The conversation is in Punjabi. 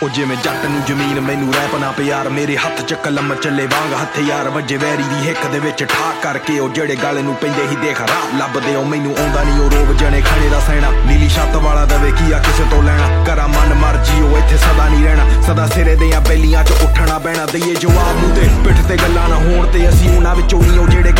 ਉਹ ਜਿਵੇਂ ਜੱਟ ਨੂੰ ਜ਼ਮੀਨ ਮੈਨੂੰ ਰਹਿ ਪਨਾ ਪਿਆਰ ਮੇਰੇ ਹੱਥ ਚ ਕਲਮ ਚੱਲੇ ਵਾਂਗ ਹਥਿਆਰ ਵੱਜੇ ਵੈਰੀ ਦੀ ਹਿੱਕ ਦੇ ਵਿੱਚ ਠਾਕ ਕਰਕੇ ਉਹ ਜਿਹੜੇ ਗਲ ਨੂੰ ਪੈਂਦੇ ਹੀ ਦੇਖ ਰਾਹ ਲੱਭਦੇ ਉਹ ਮੈਨੂੰ ਆਉਂਦਾ ਨਹੀਂ ਉਹ ਰੋਬ ਜਣੇ ਖਾਣੇ ਦਾ ਸਹਿਣਾ ਨੀਲੀ ਛੱਤ ਵਾਲਾ ਦਵੇ ਕੀ ਆ ਕਿਸੇ ਤੋਂ ਲੈਣਾ ਕਰਾਂ ਮਨ ਮਰਜੀ ਉਹ ਇੱਥੇ ਸਦਾ ਨਹੀਂ ਰਹਿਣਾ ਸਦਾ ਸਿਰੇ ਦੀਆਂ ਬੈਲੀਆਂ ਚ ਉੱਠਣਾ ਬਹਿਣਾ ਦਈਏ ਜਵਾਬ ਨੂੰ ਤੇ ਪਿੱਠ ਤੇ ਗੱਲਾਂ ਨਾ ਹੋਣ ਤੇ ਅਸੀਂ ਉਹਨਾਂ ਵਿੱਚੋਂ ਨਹੀਂ ਉਹ ਜਿਹੜੇ